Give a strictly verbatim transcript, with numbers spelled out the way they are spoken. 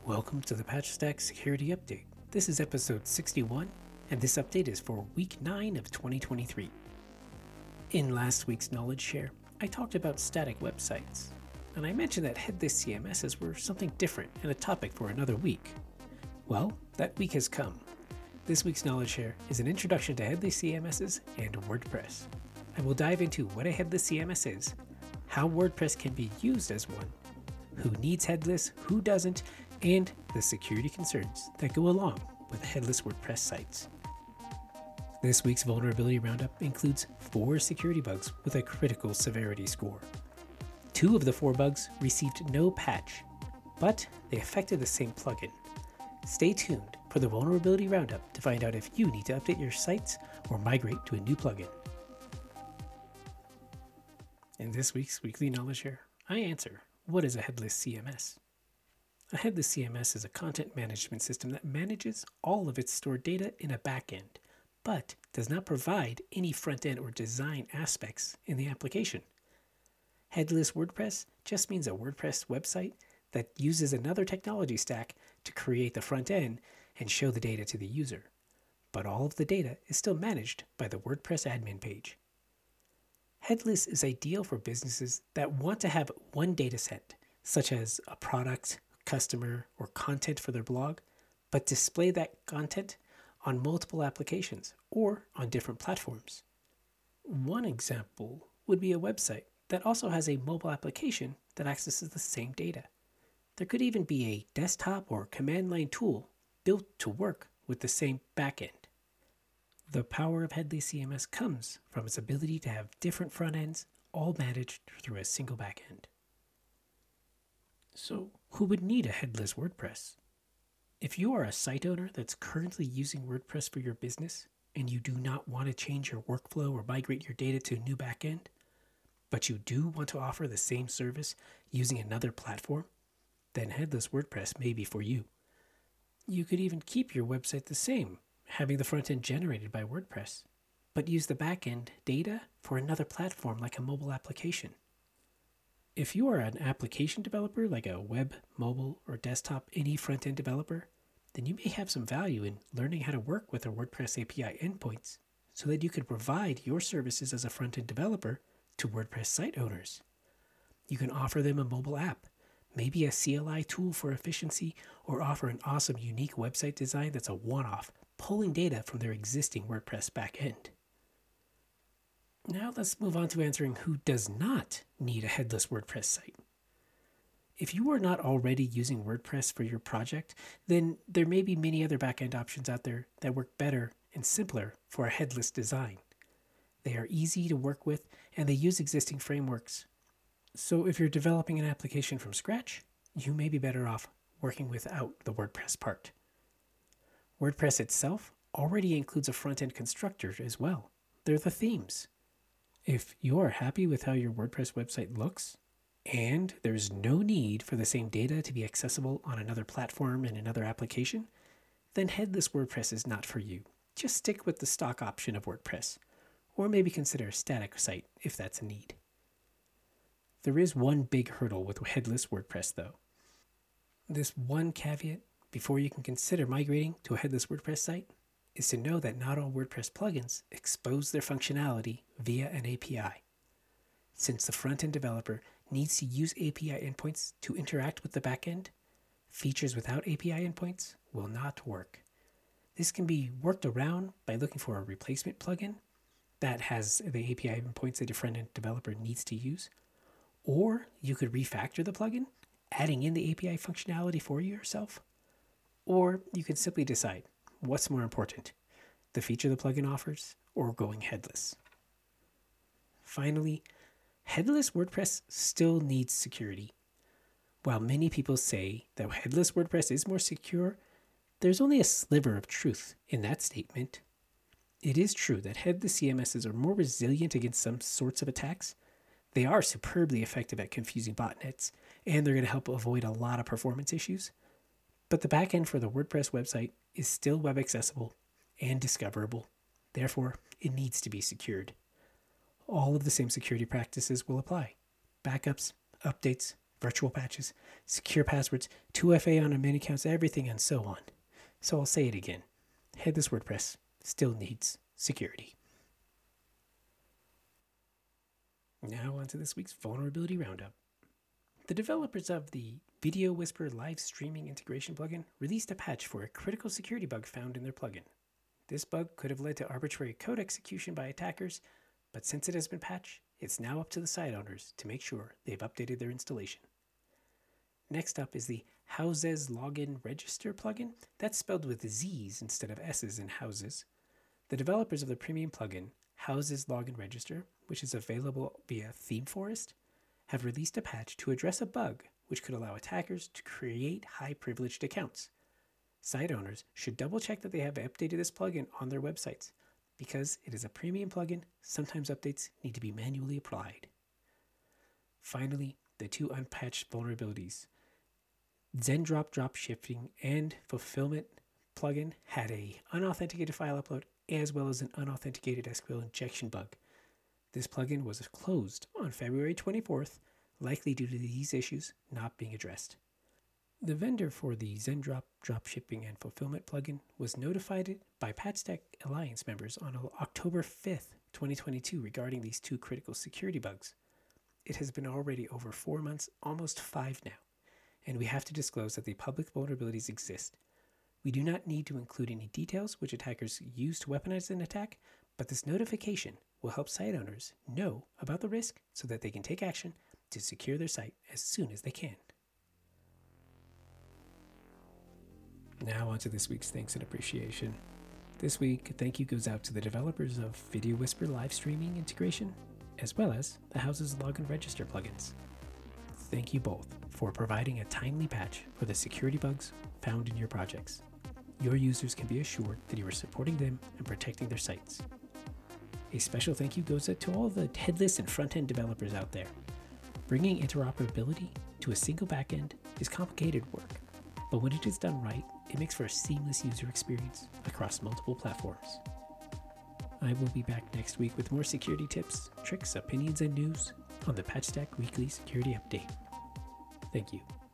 Welcome to the PatchStack Security Update. This is episode sixty-one, and this update is for week nine of twenty twenty-three. In last week's knowledge share, I talked about static websites, and I mentioned that headless C M Ss were something different and a topic for another week. Well, that week has come. This week's knowledge share is an introduction to headless C M Ss and WordPress. I will dive into what a headless C M S is, how WordPress can be used as one, who needs headless, who doesn't, and the security concerns that go along with headless WordPress sites. This week's vulnerability roundup includes four security bugs with a critical severity score. Two of the four bugs received no patch, but they affected the same plugin. Stay tuned for the vulnerability roundup to find out if you need to update your sites or migrate to a new plugin. In this week's weekly knowledge share, I answer, what is a headless C M S? A headless C M S is a content management system that manages all of its stored data in a backend, but does not provide any front-end or design aspects in the application. Headless WordPress just means a WordPress website that uses another technology stack to create the front end and show the data to the user, but all of the data is still managed by the WordPress admin page. Headless is ideal for businesses that want to have one data set, such as a product, customer, or content for their blog, but display that content on multiple applications or on different platforms. One example would be a website that also has a mobile application that accesses the same data. There could even be a desktop or command line tool built to work with the same backend. The power of headless C M S comes from its ability to have different front ends all managed through a single backend. So, who would need a headless WordPress? If you are a site owner that's currently using WordPress for your business and you do not want to change your workflow or migrate your data to a new backend, but you do want to offer the same service using another platform, then headless WordPress may be for you. You could even keep your website the same, having the front end generated by WordPress, but use the backend data for another platform like a mobile application. If you are an application developer like a web, mobile, or desktop any front-end developer, then you may have some value in learning how to work with our WordPress A P I endpoints so that you could provide your services as a front-end developer to WordPress site owners. You can offer them a mobile app, maybe a C L I tool for efficiency, or offer an awesome unique website design that's a one-off, pulling data from their existing WordPress backend. Now let's move on to answering who does not need a headless WordPress site. If you are not already using WordPress for your project, then there may be many other backend options out there that work better and simpler for a headless design. They are easy to work with and they use existing frameworks. So if you're developing an application from scratch, you may be better off working without the WordPress part. WordPress itself already includes a front-end constructor as well. They're the themes. If you are happy with how your WordPress website looks, and there's no need for the same data to be accessible on another platform and another application, then headless WordPress is not for you. Just stick with the stock option of WordPress, or maybe consider a static site if that's a need. There is one big hurdle with headless WordPress though. This one caveat before you can consider migrating to a headless WordPress site is to know that not all WordPress plugins expose their functionality via an A P I. Since the front-end developer needs to use A P I endpoints to interact with the backend, features without A P I endpoints will not work. This can be worked around by looking for a replacement plugin that has the A P I endpoints that your front-end developer needs to use, or you could refactor the plugin, adding in the A P I functionality for yourself, or you could simply decide what's more important, the feature the plugin offers or going headless. Finally, headless WordPress still needs security. While many people say that headless WordPress is more secure, there's only a sliver of truth in that statement. It is true that headless C M Ss are more resilient against some sorts of attacks. They are superbly effective at confusing botnets, and they're going to help avoid a lot of performance issues. But the backend for the WordPress website is still web accessible and discoverable. Therefore, it needs to be secured. All of the same security practices will apply. Backups, updates, virtual patches, secure passwords, two F A on many accounts, everything, and so on. So I'll say it again. Headless WordPress still needs security. Now on to this week's Vulnerability Roundup. The developers of the Video Whisper live streaming integration plugin released a patch for a critical security bug found in their plugin. This bug could have led to arbitrary code execution by attackers, but since it has been patched, it's now up to the site owners to make sure they've updated their installation. Next up is the Houses Login Register plugin. That's spelled with Z's instead of S's in Houses. The developers of the premium plugin, Houses Login Register, which is available via ThemeForest, have released a patch to address a bug which could allow attackers to create high-privileged accounts. Site owners should double-check that they have updated this plugin on their websites. Because it is a premium plugin, sometimes updates need to be manually applied. Finally, the two unpatched vulnerabilities. Zendrop drop shipping and fulfillment plugin had a unauthenticated file upload as well as an unauthenticated S Q L injection bug. This plugin was closed on February twenty-fourth, likely due to these issues not being addressed. The vendor for the Zendrop dropshipping and fulfillment plugin was notified by Patchstack Alliance members on October fifth, twenty twenty-two regarding these two critical security bugs. It has been already over four months, almost five now, and we have to disclose that the public vulnerabilities exist. We do not need to include any details which attackers use to weaponize an attack, but this notification will help site owners know about the risk so that they can take action to secure their site as soon as they can. Now on to this week's thanks and appreciation. This week, thank you goes out to the developers of Video Whisper live streaming integration, as well as the Houses Login Register plugins. Thank you both for providing a timely patch for the security bugs found in your projects. Your users can be assured that you are supporting them and protecting their sites. A special thank you goes out to all the headless and front-end developers out there. Bringing interoperability to a single backend is complicated work, but when it is done right, it makes for a seamless user experience across multiple platforms. I will be back next week with more security tips, tricks, opinions, and news on the Patchstack Weekly Security Update. Thank you.